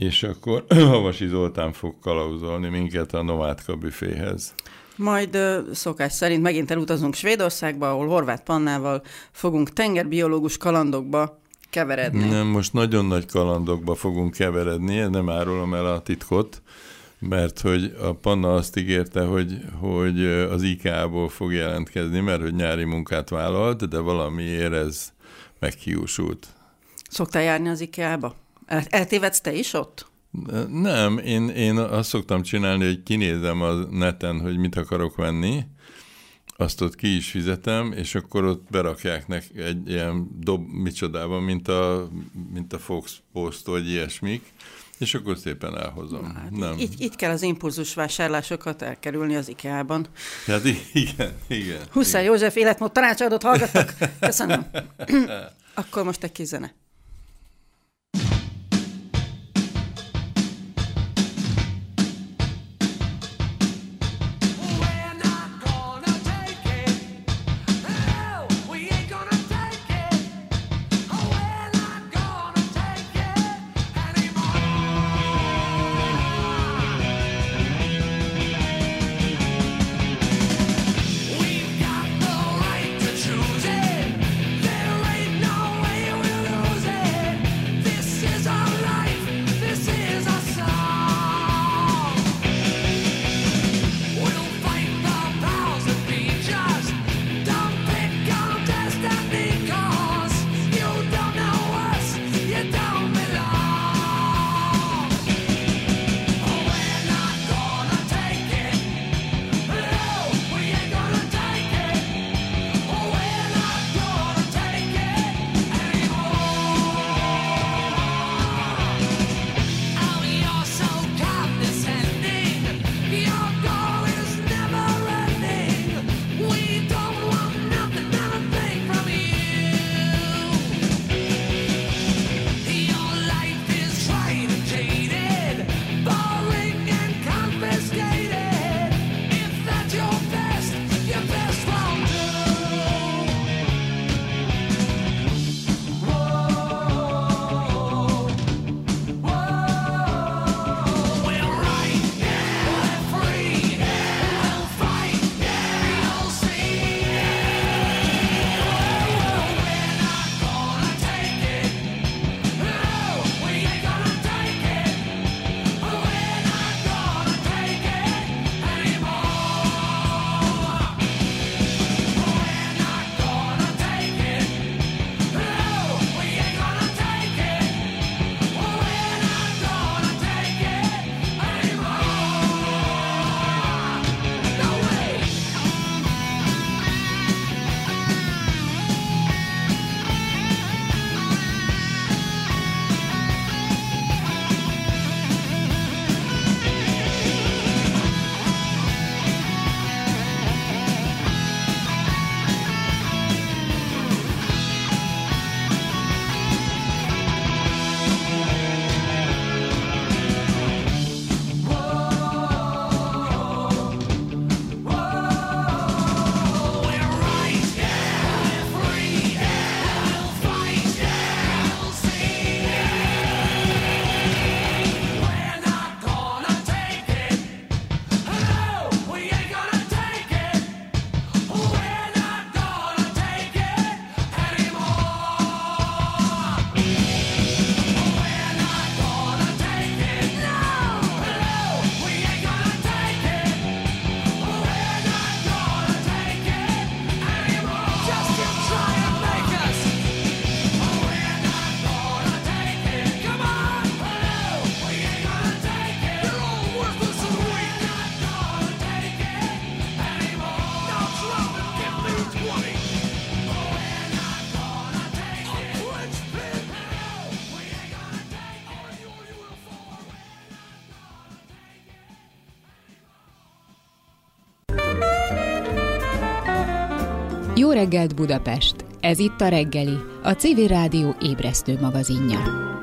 és akkor Havasi Zoltán fog kalauzolni minket a Nomátka büféhez. Majd szokás szerint megint elutazunk Svédországba, ahol Horváth Pannával fogunk tengerbiológus kalandokba keveredni. Nem, most nagyon nagy kalandokba fogunk keveredni, nem árulom el a titkot, mert hogy a Panna azt ígérte, hogy az IKEA-ból fog jelentkezni, mert hogy nyári munkát vállalt, de valamiért ez meghiúsult. Szoktál járni az IKEA-ba? Eltévedsz te is ott? Nem, én azt szoktam csinálni, hogy kinézem a neten, hogy mit akarok venni, azt ott ki is fizetem, és akkor ott berakják egy ilyen micsodában, mint a Fox Post, vagy ilyesmik, és akkor szépen elhozom. Hát, nem. Így kell az impulzus vásárlásokat elkerülni az IKEA-ban. Hát igen. Huszár József életmód tanácsadót hallgattak. Köszönöm. Akkor most egy kis zene. Jó reggelt Budapest! Ez itt a reggeli, a Civil Rádió ébresztő magazinja.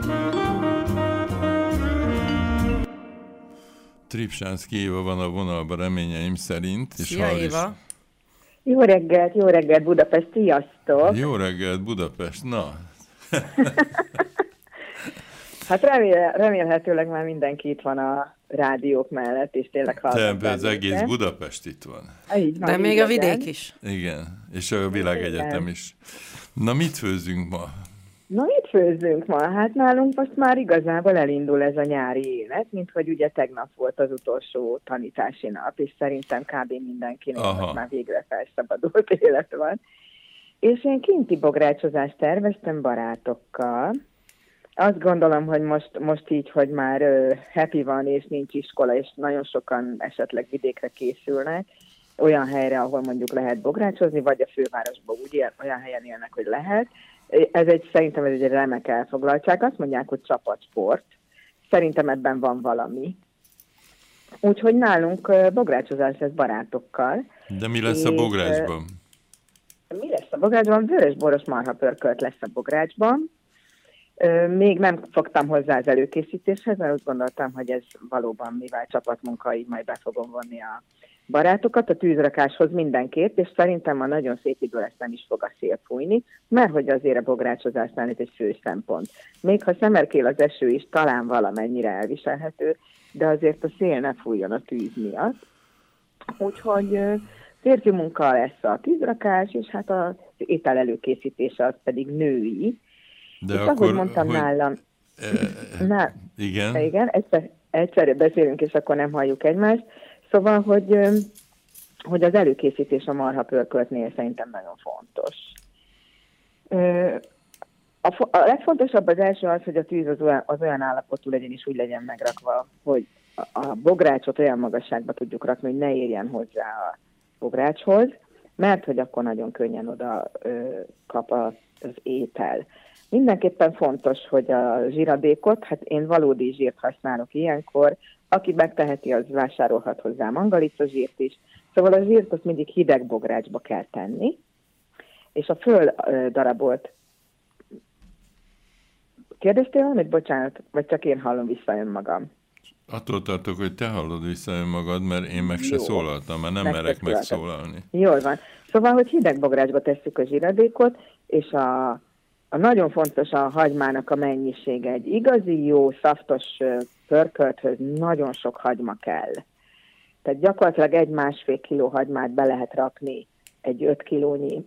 Tripsánszky Éva van a vonalban reményeim szerint. Szia Éva! Jó reggelt Budapest, sziasztok! Jó reggelt Budapest, na! Hát remélhetőleg már mindenki itt van a rádiók mellett, és tényleg hallgat. Az egész Budapest itt van. Így van, de még a vidék is. Igen, és a világegyetem is. Na, mit főzzünk ma? Na, mit főzzünk ma? Hát nálunk most már igazából elindul ez a nyári élet, mint hogy ugye tegnap volt az utolsó tanítási nap, és szerintem kb. Mindenkinek most már végre felszabadult élet van. És én kinti bográcsozást terveztem barátokkal. Azt gondolom, hogy most így, hogy már happy van, és nincs iskola, és nagyon sokan esetleg vidékre készülnek, olyan helyre, ahol mondjuk lehet bográcsozni, vagy a fővárosban olyan helyen élnek, hogy lehet. Szerintem ez egy remek elfoglaltság. Azt mondják, hogy csapatsport. Szerintem ebben van valami. Úgyhogy nálunk bográcsozás lesz barátokkal. De mi lesz a bográcsban? Mi lesz a bográcsban? Vörösboros marhapörkölt lesz a bográcsban. Még nem fogtam hozzá az előkészítéshez, mert úgy gondoltam, hogy ez valóban, mivel csapatmunka, így majd be fogom vonni a barátokat a tűzrakáshoz mindenképp, és szerintem ma nagyon szép idő lesz, nem is fog a szél fújni, mert hogy azért a bográcsozásnál ez egy fő szempont. Még ha szemerkél az eső is, talán valamennyire elviselhető, de azért a szél ne fújjon a tűz miatt. Úgyhogy férfi munka lesz a tűzrakás, és hát az étel előkészítése az pedig női. De és akkor, ahogy mondtam nálam... Igen, egyszerre beszélünk, és akkor nem halljuk egymást. Szóval, hogy az előkészítés a marhapörköltnél szerintem nagyon fontos. A legfontosabb az első az, hogy a tűz az olyan állapotú legyen, és úgy legyen megrakva, hogy a bográcsot olyan magasságba tudjuk rakni, hogy ne érjen hozzá a bográcshoz, mert hogy akkor nagyon könnyen oda kap az étel. Mindenképpen fontos, hogy a zsíradékot, hát én valódi zsírt használok ilyenkor, aki megteheti, az vásárolhat hozzá mangalicazsírt is. Szóval a zsírt azt mindig hideg bográcsba kell tenni, és a föl darabolt... Kérdeztél valamit? Bocsánat, vagy csak én hallom vissza önmagam? Attól tartok, hogy te hallod vissza önmagad, mert én meg se szólaltam, mert nem merek megszólalni. Jól van. Szóval, hogy hideg bográcsba tesszük a zsíradékot, és a nagyon fontos a hagymának a mennyisége. Egy igazi, jó, szaftos pörkölthöz nagyon sok hagyma kell. Tehát gyakorlatilag 1,5 kiló hagymát be lehet rakni egy 5 kilónyi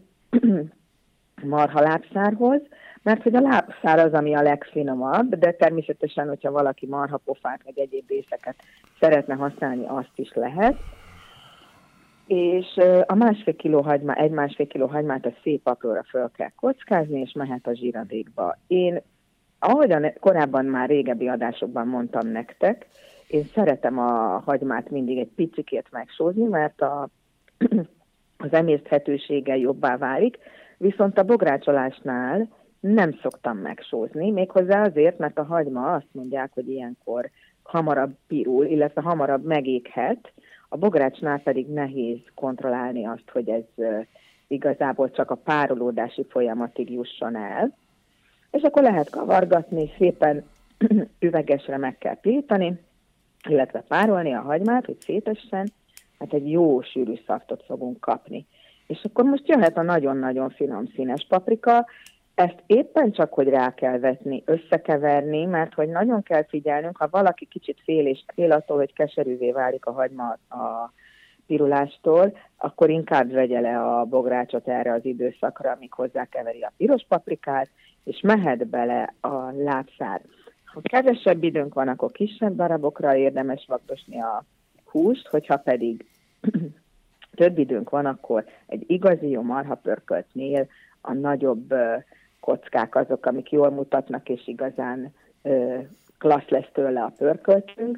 marhalábszárhoz, mert hogy a lábszár az, ami a legfinomabb, de természetesen, hogyha valaki marhapofát vagy egyéb részeket szeretne használni, azt is lehet. És a 1,5 kiló hagymát a szép apróra föl kell kockázni, és mehet a zsíradékba. Én, ahogyan korábban már régebbi adásokban mondtam nektek, én szeretem a hagymát mindig egy picikét megsózni, mert az emészthetősége jobbá válik, viszont a bográcsolásnál nem szoktam megsózni, méghozzá azért, mert a hagyma azt mondják, hogy ilyenkor hamarabb pirul, illetve hamarabb megéghet, a bográcsnál pedig nehéz kontrollálni azt, hogy ez igazából csak a párolódási folyamatig jusson el. És akkor lehet kavargatni, szépen üvegesre meg kell pirítani, illetve párolni a hagymát, hogy szétessen, hát egy jó sűrű szaftot fogunk kapni. És akkor most jöhet a nagyon-nagyon finom színes paprika, ezt éppen csak, hogy rá kell vetni, összekeverni, mert hogy nagyon kell figyelnünk, ha valaki kicsit fél attól, hogy keserűvé válik a hagyma a pirulástól, akkor inkább vegye le a bográcsot erre az időszakra, amíg hozzákeveri a piros paprikát, és mehet bele a lábszár. Ha kevesebb időnk van, akkor kisebb darabokra érdemes vaktosni a húst, hogyha pedig több időnk van, akkor egy igazi jó marhapörköltnél a nagyobb kockák azok, amik jól mutatnak, és igazán klassz lesz tőle a pörköltünk.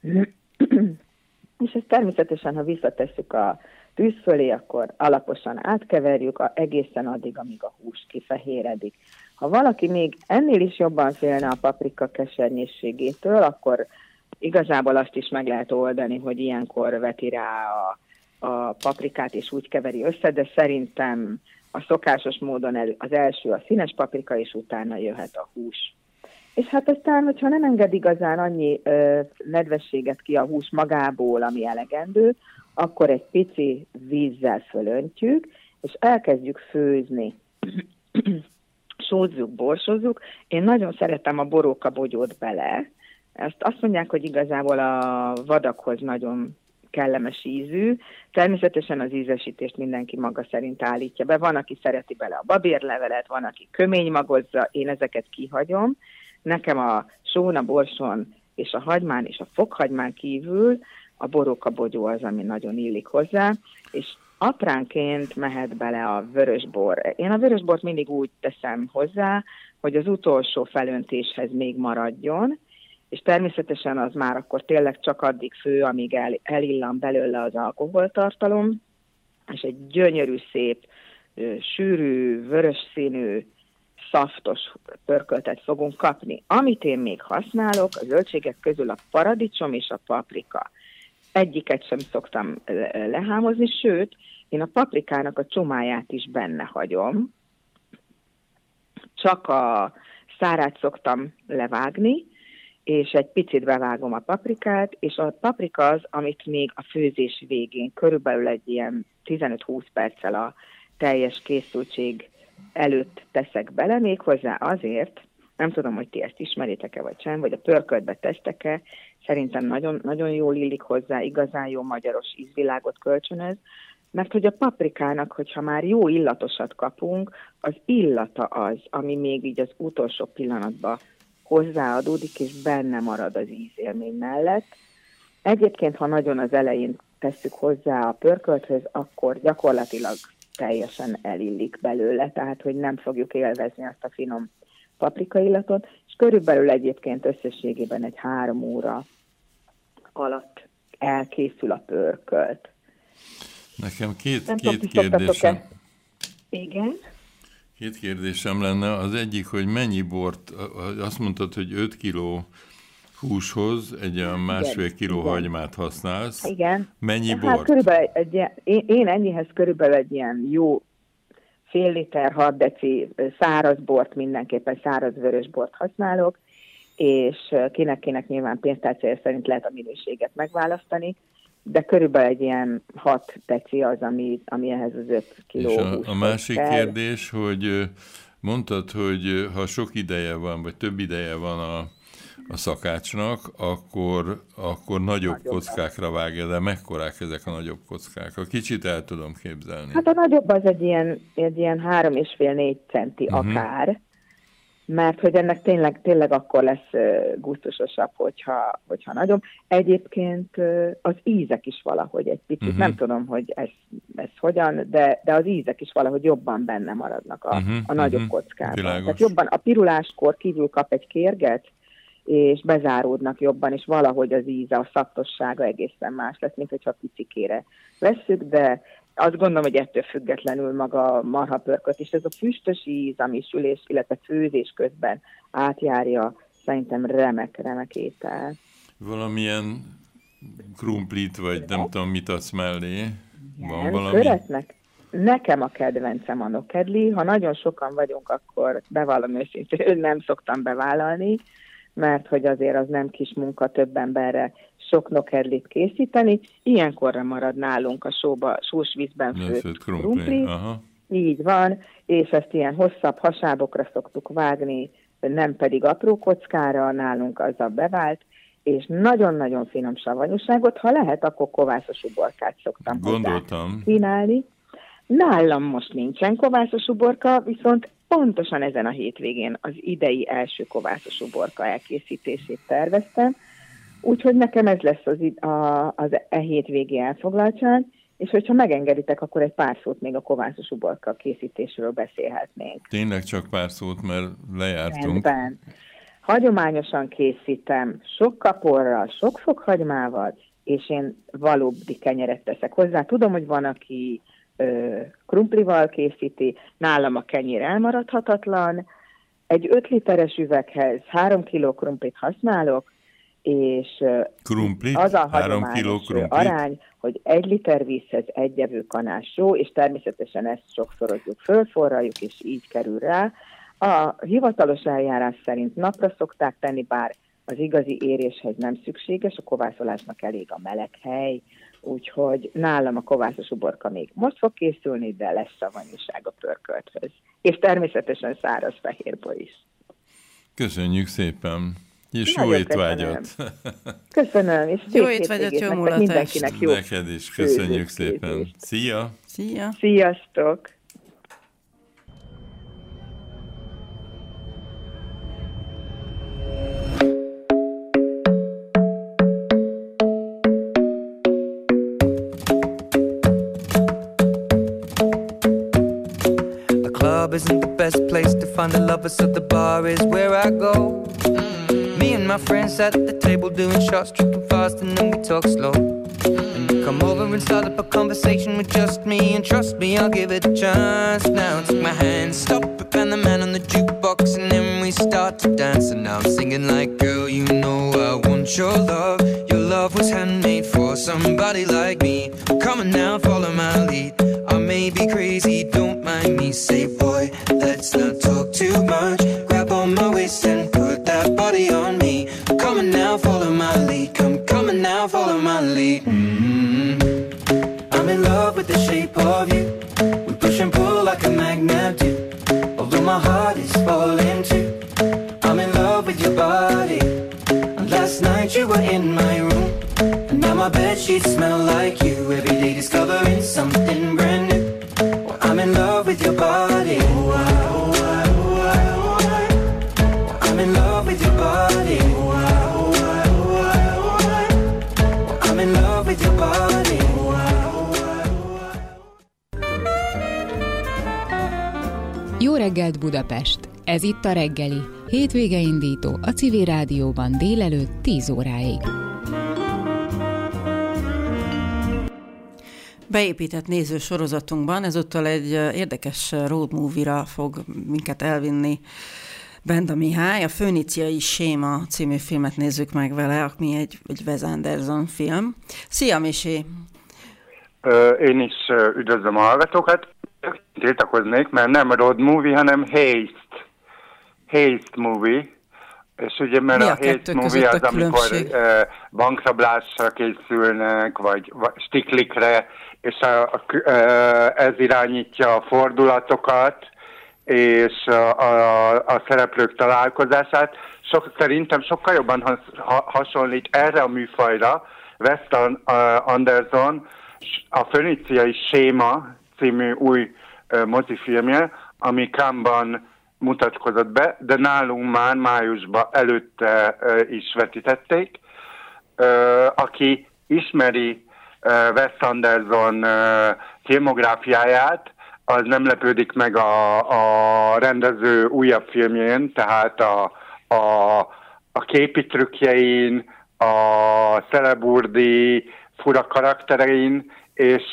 És ezt természetesen, ha visszatesszük a tűz fölé, akkor alaposan átkeverjük egészen addig, amíg a hús kifehéredik. Ha valaki még ennél is jobban félne a paprika kesernyésségétől, akkor igazából azt is meg lehet oldani, hogy ilyenkor veti rá a paprikát, és úgy keveri össze, de szerintem a szokásos módon az első a színes paprika, és utána jöhet a hús. És hát aztán, hogyha nem enged igazán annyi nedvességet ki a hús magából, ami elegendő, akkor egy pici vízzel fölöntjük, és elkezdjük főzni. sózzuk, borsozzuk. Én nagyon szeretem a borókabogyót bele. Azt mondják, hogy igazából a vadakhoz nagyon kellemes ízű. Természetesen az ízesítést mindenki maga szerint állítja be. Van, aki szereti bele a babérlevelet, van, aki köménymagozza, én ezeket kihagyom. Nekem a són, a borson és a hagymán és a fokhagymán kívül a borókabogyó az, ami nagyon illik hozzá, és apránként mehet bele a vörösbor. Én a vörösbort mindig úgy teszem hozzá, hogy az utolsó felöntéshez még maradjon, és természetesen az már akkor tényleg csak addig fő, amíg elillan belőle az alkoholtartalom, és egy gyönyörű, szép, sűrű, vörös színű, szaftos pörköltet fogunk kapni. Amit én még használok, a zöldségek közül a paradicsom és a paprika. Egyiket sem szoktam lehámozni, sőt, én a paprikának a csomáját is benne hagyom. Csak a szárát szoktam levágni, és egy picit bevágom a paprikát, és a paprika az, amit még a főzés végén, körülbelül egy ilyen 15-20 perccel a teljes készültség előtt teszek bele, méghozzá azért, nem tudom, hogy ti ezt ismeritek-e vagy sem, vagy a pörköltbe tesztek-e, szerintem nagyon, nagyon jól illik hozzá, igazán jó magyaros ízvilágot kölcsönöz, mert hogy a paprikának, hogyha már jó illatosat kapunk, az illata az, ami még így az utolsó pillanatban hozzáadódik, és benne marad az ízélmény mellett. Egyébként, ha nagyon az elején tesszük hozzá a pörkölthöz, akkor gyakorlatilag teljesen elillik belőle, tehát hogy nem fogjuk élvezni azt a finom paprikaillatot, és körülbelül egyébként összességében egy 3 óra alatt elkészül a pörkölt. Nekem két kérdésem. Igen? Két kérdésem lenne. Az egyik, hogy mennyi bort, azt mondtad, hogy 5 kiló húshoz egy olyan 1,5 kiló hagymát használsz. Igen. Mennyi bort? Hát körülbelül én ennyihez körülbelül egy ilyen jó fél liter, 6 deci száraz bort, mindenképpen száraz vörös bort használok, és kinek nyilván pénztárcája szerint lehet a minőséget megválasztani, de körülbelül egy ilyen 6 deci az, ami ehhez az 5 kiló húshoz a másik kell. kérdés, hogy mondtad, hogy ha sok ideje van, vagy több ideje van a szakácsnak, akkor nagyobb kockákra vágja, de mekkorák ezek a nagyobb kockák? A kicsit el tudom képzelni. Hát a nagyobb az egy ilyen 3,5-4 centi akár, mert hogy ennek tényleg akkor lesz gusztusosabb, hogyha nagyobb. Egyébként az ízek is valahogy egy picit, nem tudom, hogy ez hogyan, de az ízek is valahogy jobban benne maradnak a nagyobb kockában. Világos. Tehát jobban a piruláskor kívül kap egy kérget, és bezáródnak jobban, és valahogy az íze, a szaktossága egészen más lesz, mint hogyha picikére vesszük, de azt gondolom, hogy ettől függetlenül maga a marhapörkölt, és ez a füstös íz, ami sülés, illetve főzés közben átjárja, szerintem remek étel. Valamilyen krumplit, vagy nem tudom, mit adsz mellé? Van valami? Szeretnek. Nekem a kedvencem a nokedli. Ha nagyon sokan vagyunk, akkor bevallom őszintén, nem szoktam bevállalni, mert hogy azért az nem kis munka több emberre sok nokedlit készíteni. Ilyenkorra marad nálunk a sós vízben főtt krumpli. Így van, és ezt ilyen hosszabb hasábokra szoktuk vágni, nem pedig apró kockára, nálunk az a bevált, és nagyon-nagyon finom savanyúságot, ha lehet, akkor kovászos uborkát szoktam kínálni. Nálam most nincsen kovászos uborka, viszont pontosan ezen a hétvégén az idei első kovászos uborka elkészítését terveztem, úgyhogy nekem ez lesz az hétvégi elfoglaltság, és hogyha megengeditek, akkor egy pár szót még a kovászos uborka készítésről beszélhetnénk. Tényleg csak pár szót, mert lejártunk. Rendben. Hagyományosan készítem sok kaporral, sok fokhagymával, és én valódi kenyeret teszek hozzá. Tudom, hogy van, aki krumplival készíti, nálam a kenyér elmaradhatatlan. Egy 5 literes üveghez 3 kg krumplit használok, és az a hagyományos arány, hogy 1 liter vízhez 1 evőkanás só, és természetesen ezt sokszorozzuk, fölforraljuk, és így kerül rá. A hivatalos eljárás szerint napra szokták tenni, bár az igazi éréshez nem szükséges, a kovászolásnak elég a meleg hely, úgyhogy nálam a kovászos uborka még most fog készülni, de lesz savanyúság a pörkölthöz. És természetesen száraz fehérbor is. Köszönjük szépen! És jó étvágyat! Köszönöm, és jó étvágyat, jó mulatást! Mindenkinek jó. Neked is, köszönjük szépen! Szia! Szia! Sziasztok! Isn't the best place to find a lover, so the bar is where I go. Me and my friends at the table doing shots, tripping fast, and then we talk slow. And you come over and start up a conversation with just me, and trust me, I'll give it a chance. Now take my hand, stop it, and the man on the jukebox, and then we start to dance. And now I'm singing like, girl, you know I want your love. Your love was handmade for somebody like me. Come on now, follow my lead. I may be crazy, don't mind me. Say, boy, let's not talk too much. Grab on my waist and put that body on me. Come on now, follow my lead. Come on now, follow my lead. I'm in love with the shape of you. We push and pull like a magnet do. Although my heart is falling too. I'm in love with your body. And last night you were in my room. And now my bedsheets smell like you. Every day discovering something brand new. Well, I'm in love with your body. Oh, I, oh, I, oh, I, oh, I. Well, I'm in love with your body. Oh, I, oh, I, oh, I, oh, I. Well, I'm in love with your body. Oh, I, oh, I, oh, I. Jó reggelt Budapest! Ez itt a reggeli. Hétvége indító a Civil Rádióban délelőtt 10 óráig. Beépített néző sorozatunkban ezúttal egy érdekes road movie-ra fog minket elvinni Benda Mihály. A Föníciai séma című filmet nézzük meg vele, ami egy Wes Anderson film. Szia, Misi! Én is üdvözlöm a hallgatókat. Tiltakoznék, mert nem road movie, hanem haste movie. És ugye, mert a haste movie az, amikor bankrablásra készülnek, vagy stiklikre, és ez irányítja a fordulatokat, és a szereplők találkozását. Szerintem sokkal jobban hasonlít erre a műfajra Wes Anderson a Föníciai séma című új mozifilmje, ami Cannes-ban mutatkozott be, de nálunk már májusban előtte is vetítették. Aki ismeri Wes Anderson filmográfiáját, az nem lepődik meg a rendező újabb filmjén, tehát a képi trükkjein, a celeburdi fura karakterein, és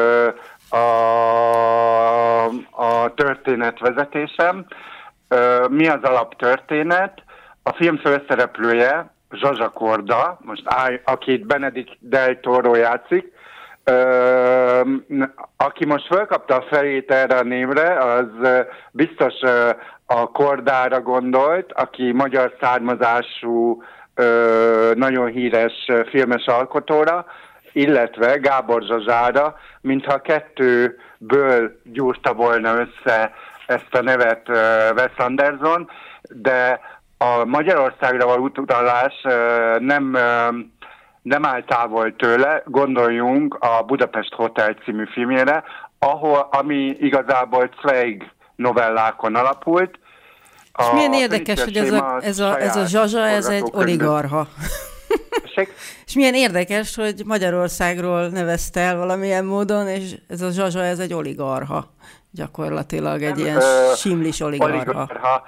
a történetvezetésem. Mi az alaptörténet? A film főszereplője Zsa Korda, most akit Benedict del Toro játszik, aki most felkapta a fejét erre a névre, az biztos a Kordára gondolt, aki magyar származású, nagyon híres filmes alkotóra, illetve Gábor Zsazsára, mintha kettőből gyúrta volna össze ezt a nevet Wes Anderson, de a Magyarországra való utalás nem áll távol tőle. Gondoljunk a Budapest Hotel című filmjére, ami igazából Zweig novellákon alapult. És milyen érdekes, hogy ez a Zsazsa, ez egy oligarcha. És milyen érdekes, hogy Magyarországról nevezte el valamilyen módon, és ez a Zsazsa, ez egy oligarcha. Gyakorlatilag egy ilyen simlis oligarcha.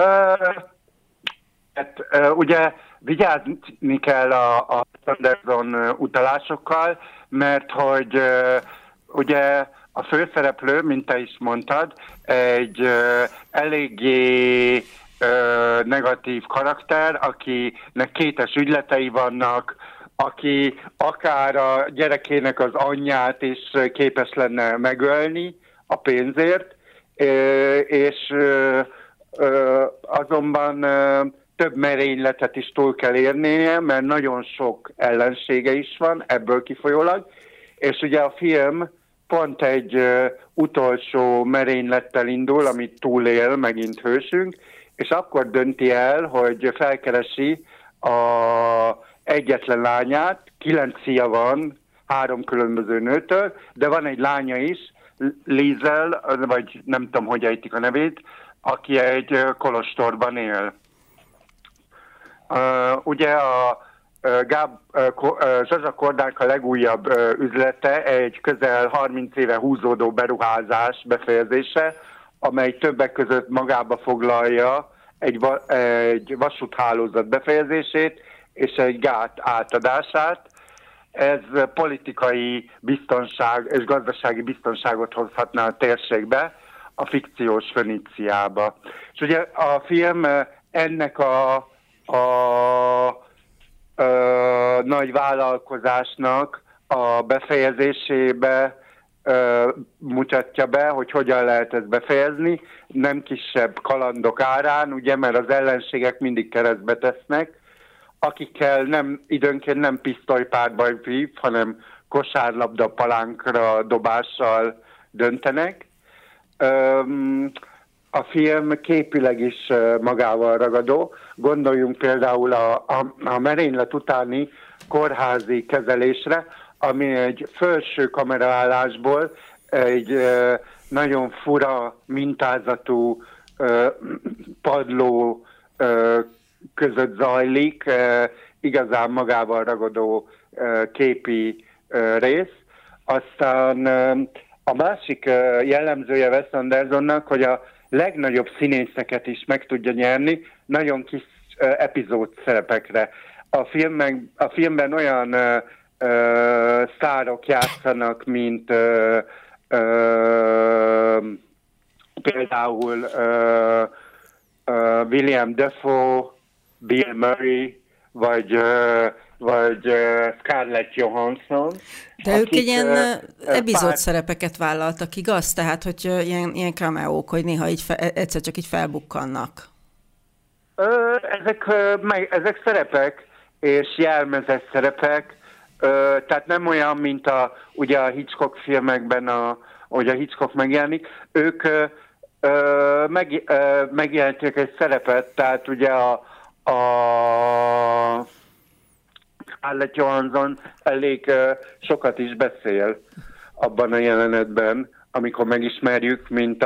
Ugye vigyázni kell a Anderson utalásokkal, mert hogy ugye a főszereplő, mint te is mondtad, egy eléggé negatív karakter, akinek kétes ügyletei vannak, aki akár a gyerekének az anyját is képes lenne megölni a pénzért, és azonban több merényletet is túl kell érnie, mert nagyon sok ellensége is van, ebből kifolyólag, és ugye a film pont egy utolsó merénylettel indul, amit túlél megint hősünk, és akkor dönti el, hogy felkeresi a egyetlen lányát, 9 fia van, 3 különböző nőtől, de van egy lánya is, Liesel, vagy nem tudom, hogy ejtik a nevét, aki egy kolostorban él. Ugye a Zsazsa Kordánk a legújabb üzlete egy közel 30 éve húzódó beruházás befejezése, amely többek között magába foglalja egy vasúthálózat befejezését és egy gát átadását. Ez politikai biztonság és gazdasági biztonságot hozhatna a térségbe, a fikciós Föníciába. És ugye a film ennek a nagy vállalkozásnak a befejezésébe mutatja be, hogy hogyan lehet ezt befejezni, nem kisebb kalandok árán, ugye, mert az ellenségek mindig keresztbe tesznek, akikkel időnként nem pisztolypárba vív, hanem kosárlabda palánkra dobással döntenek. A film képileg is magával ragadó. Gondoljunk például a merénylet utáni kórházi kezelésre, ami egy felső kameraállásból egy nagyon fura mintázatú padló között zajlik, igazán magával ragadó képi rész. Aztán a másik jellemzője Wes Andersonnak, hogy a legnagyobb színészeket is meg tudja nyerni nagyon kis epizód szerepekre. A filmben olyan sztárok játszanak, mint például William Dafoe, Bill Murray, vagy Scarlett Johansson. De ők egy ilyen epizód szerepeket vállaltak, igaz? Tehát, hogy ilyen cameók, hogy néha így egyszer csak így felbukkannak. Ezek szerepek, és jelmezes szerepek, tehát nem olyan, mint ugye a Hitchcock filmekben, hogy a Hitchcock megjelenik. Ők megjelentek egy szerepet, tehát ugye a Scarlett Johansson elég sokat is beszél abban a jelenetben, amikor megismerjük, mint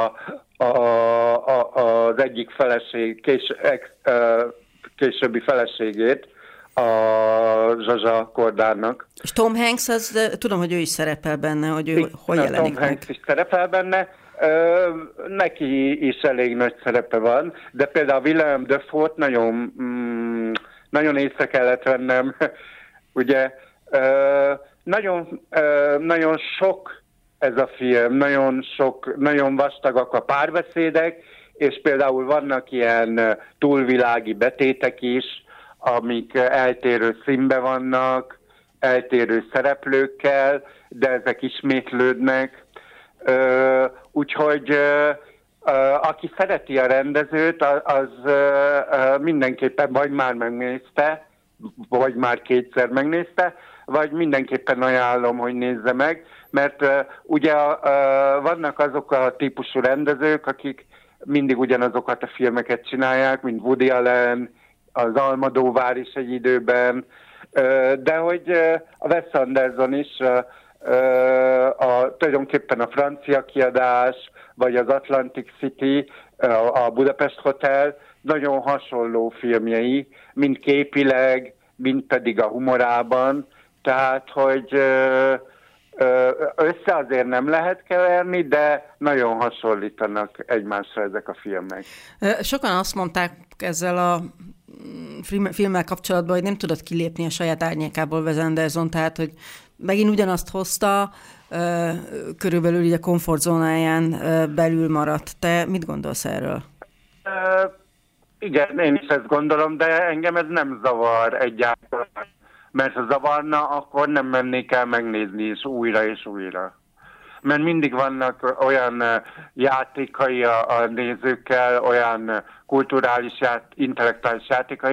az egyik feleség, későbbi feleségét a Zsazsa Kordánnak. És Tom Hanks, tudom, hogy ő is szerepel benne, hogy ő hogy jelenik Tom Hanks is szerepel benne, neki is elég nagy szerepe van, de például William Dafoe-t nagyon észre kellett vennem, ugye nagyon sok ez a film, nagyon vastagak a párbeszédek, és például vannak ilyen túlvilági betétek is, amik eltérő színben vannak, eltérő szereplőkkel, de ezek ismétlődnek. Úgyhogy aki szereti a rendezőt, az mindenképpen vagy már megnézte, vagy már kétszer megnézte, vagy mindenképpen ajánlom, hogy nézze meg, mert ugye vannak azok a típusú rendezők, akik mindig ugyanazokat a filmeket csinálják, mint Woody Allen, az Almodóvár is egy időben, de hogy a Wes Anderson is tulajdonképpen a Francia kiadás, vagy az Atlantic City, a Budapest Hotel nagyon hasonló filmjei, mind képileg, mind pedig a humorában, tehát, hogy össze azért nem lehet keverni, de nagyon hasonlítanak egymásra ezek a filmek. Sokan azt mondták ezzel a filmmel kapcsolatban, hogy nem tudott kilépni a saját árnyékából Wes Anderson, tehát, hogy megint ugyanazt hozta, körülbelül így a komfortzónáján belül maradt. Te mit gondolsz erről? Igen, én is ezt gondolom, de engem ez nem zavar egyáltalán. Mert ha zavarna, akkor nem mennék el megnézni és újra és újra. mert mindig vannak olyan játékai a nézőkkel, olyan kulturális, intellektuális játékai,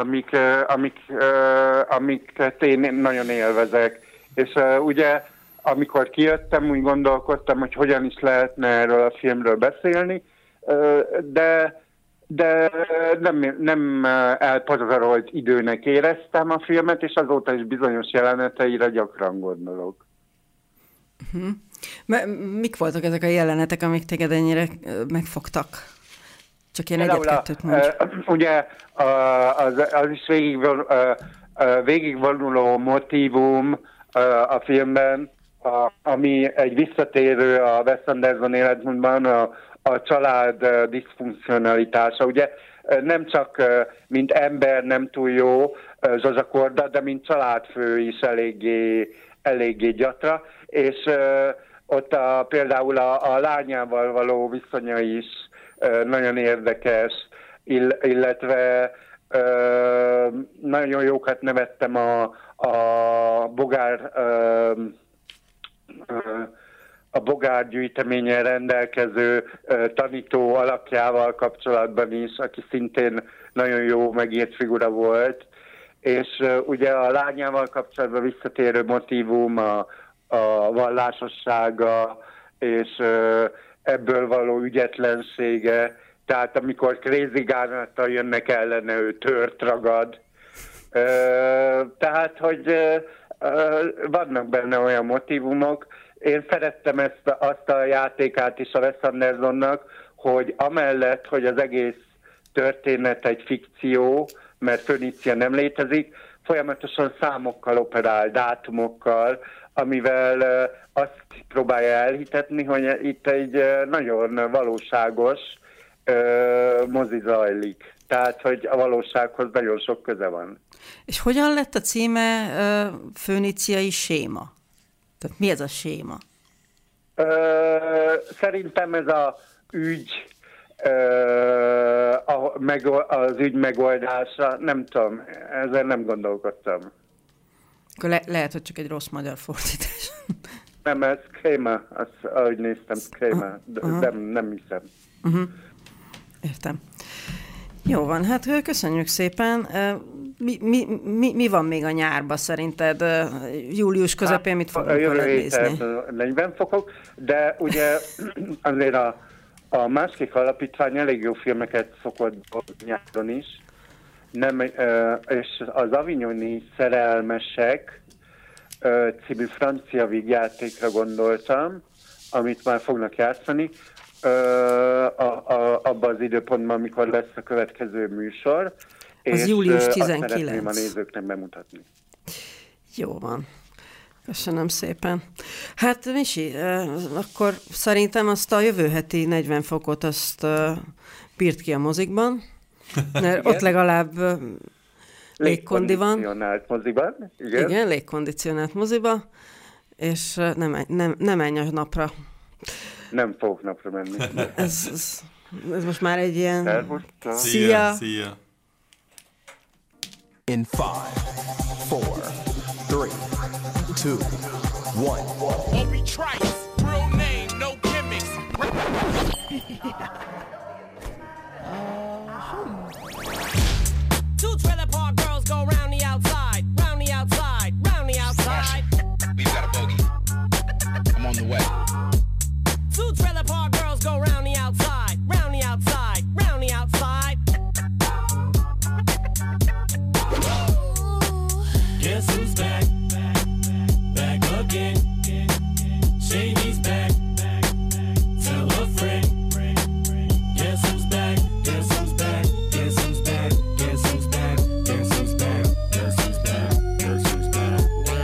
amiket én nagyon élvezek. És ugye, amikor kijöttem, úgy gondolkodtam, hogy hogyan is lehetne erről a filmről beszélni, de nem elpazarolt időnek éreztem a filmet, és azóta is bizonyos jeleneteire gyakran gondolok. Mik voltak ezek a jelenetek, amik téged ennyire megfogtak? Csak én egyet-kettőt mondj. Ugye az is végigvonuló motívum a filmben, ami egy visszatérő a Wes Anderson életmódban, a család diszfunkcionalitása. Ugye nem csak mint ember nem túl jó Zsazsa Korda, de mint családfő is eléggé gyatra, és ott például a lányával való viszonya is nagyon érdekes, illetve nagyon jókat nevettem a Bogár gyűjteményen rendelkező tanító alakjával kapcsolatban is, aki szintén nagyon jó megírt figura volt, és ugye a lányával kapcsolatban visszatérő motívum a vallásossága, és ebből való ügyetlensége, tehát amikor Crazy Garnettal jönnek ellene, ő tört ragad. Tehát, hogy vannak benne olyan motívumok. Én szerettem azt a játékát is a Wes Andersonnak, hogy amellett, hogy az egész történet egy fikció, mert Fönícia nem létezik, folyamatosan számokkal operál, dátumokkal, amivel azt próbálja elhitetni, hogy itt egy nagyon valóságos mozi zajlik. Tehát, hogy a valósághoz nagyon sok köze van. És hogyan lett a címe Föníciai séma? Tehát mi ez a séma? Szerintem ez az ügy, az ügy megoldása, nem tudom, ezzel nem gondolkodtam. Akkor lehet, hogy csak egy rossz magyar fordítás. Nem, ez Kréma, ahogy néztem, Kréma, de nem hiszem. Értem. Jó van, hát köszönjük szépen. Mi van még a nyárba szerinted? Július közepén mit fogunk nézni? 40 fokok, de ugye azért a Máskik Alapítvány elég jó filmeket szokott nyáron is, és az Avignoni Szerelmesek című francia vígjátékra gondoltam, amit már fognak játszani, abban az időpontban, amikor lesz a következő műsor. Az július 19. Azt szeretném a nézőknek bemutatni. Jó van. Köszönöm szépen. Hát Misi, akkor szerintem azt a jövő heti 40 fokot azt bírt ki a mozikban, mert ott legalább légkondi van. Légkondicionált moziban. Igen, légkondicionált moziba, és nem menj a napra. Nem fogok napra menni. Ez most már egy ilyen... Szia! In 5, 4, 3, 2, 1. Obi Trice, real name, no gimmicks. Two trailer park girls go round the outside, round the outside, round the outside. We've got a bogey. I'm on the way. Two trailer park girls go round the outside, round the outside, round the outside. Guess who's back? Back again. Shady's back. Tell a friend. Guess who's back? Guess who's back? Guess who's back? Guess who's back? Guess who's back? Guess who's back? Guess who's back?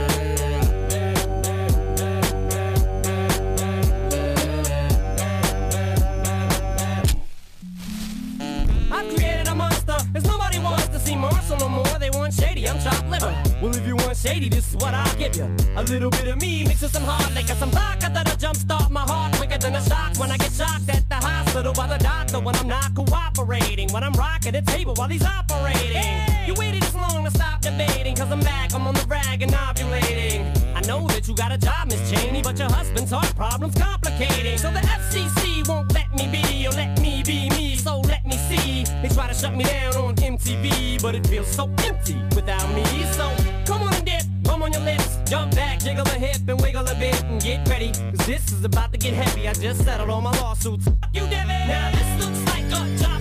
I've created a monster. There's nobody wants to see Marshall no more. They want Shady. I'm chopped liver. Well, if you want Shady, this is what I'll give you. A little bit of me mixed with some hard liquor, some vodka that'll jumpstart my heart quicker than a shock when I get shocked at the hospital by the doctor when I'm not cooperating, when I'm rocking the table while he's operating. You waited this long to stop debating, cause I'm back, I'm on the rag and ovulating. I know that you got a job, Miss Cheney, but your husband's heart problem's complicating. So the FCC won't let me be, or let me be me, so let me see. They try to shut me down on MTV, but it feels so empty without me. So come on and dip, bum on your lips, jump back, jiggle a hip and wiggle a bit and get ready, cause this is about to get heavy. I just settled all my lawsuits. You did it. Now this looks like a job.